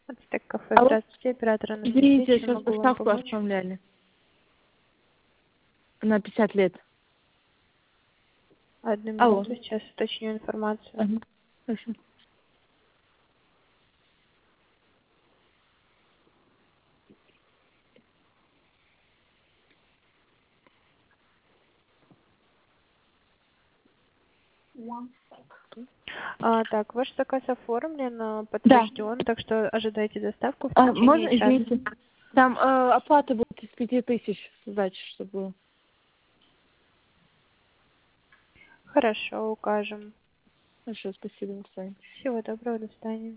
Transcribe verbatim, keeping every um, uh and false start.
Ацтек кафе. Алло. Здравствуйте, оператор Извините, Анастасия, чем сейчас могу вам поставку помочь? оформляли. На пятьдесят лет. Одну Алло. минуту, сейчас уточню информацию. Ага. Хорошо. А, так, ваш заказ оформлен, а, Да. подтвержден, так что ожидайте доставку в А, течение можно, часа. извините. Там э, оплата будет из пяти тысяч сдачи, чтобы... Хорошо, укажем. Хорошо, спасибо, до свидания. Всего доброго, до свидания.